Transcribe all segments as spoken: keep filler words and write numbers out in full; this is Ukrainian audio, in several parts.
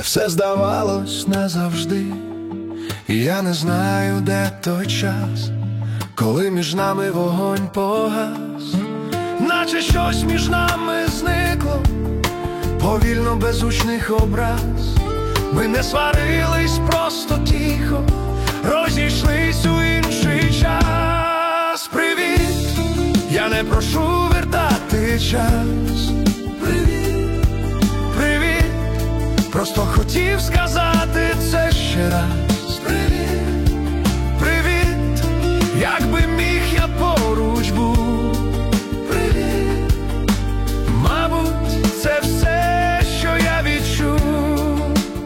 де все здавалось назавжди. І я не знаю, де той час, коли між нами вогонь погас, наче щось між нами зникло, повільно, без гучних образ. Ми не сварились, просто тихо розійшлись у інший час. Привіт, я не прошу вертати час. Привіт, привіт, просто хотів сказати це ще раз. Привіт, привіт, якби міг, я поруч був. Привіт, мабуть, це все, що я відчув.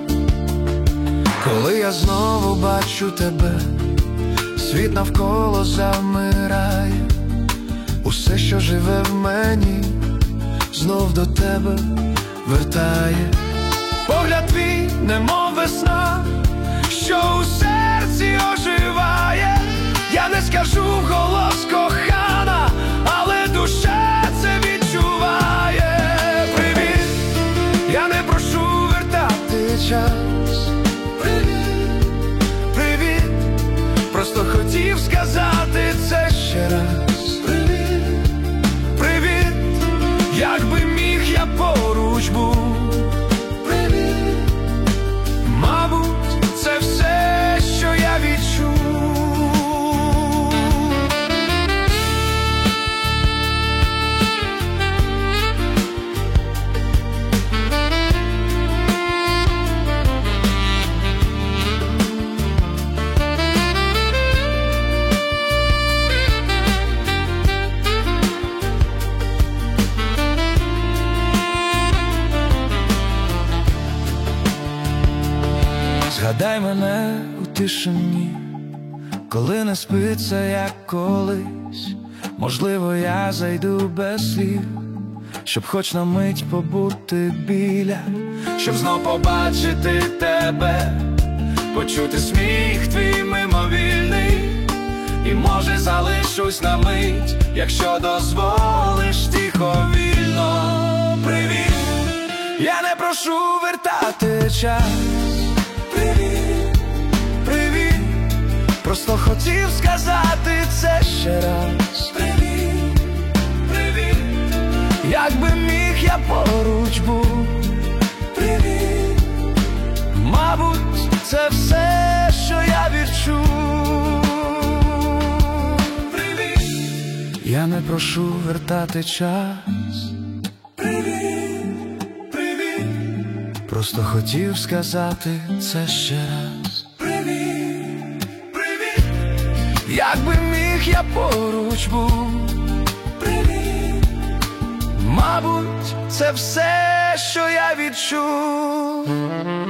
Коли я знову бачу тебе, світ навколо завмирає. Усе, що живе в мені, знов до тебе вертає. Погляд твій, немов весна, що у серці оживає. Я не скажу вголос кохана, але душа це відчуває. Привіт, я не прошу вертати час. Привіт, привіт, просто хотів сказати це ще раз. Привіт, привіт, якби міг, я поруч був. Привіт, мабуть, це все, що я відчув. Згадай мене у тишині, коли не спиться, як колись. Можливо, я зайду без слів, щоб хоч на мить побути біля, щоб знов побачити тебе, почути сміх твій мимовільний. І може залишусь на мить, якщо дозволиш, тихо, вільно. Привіт, я не прошу вертати час. Привіт, привіт, просто хотів сказати це ще раз. Привіт, привіт, якби міг, я поруч був. Привіт, мабуть, це все, що я відчув. Привіт, я не прошу вертати час. Привіт, привіт, просто хотів сказати це ще раз. Привіт, привіт, якби міг, я поруч був. Привіт, мабуть, це все, що я відчув.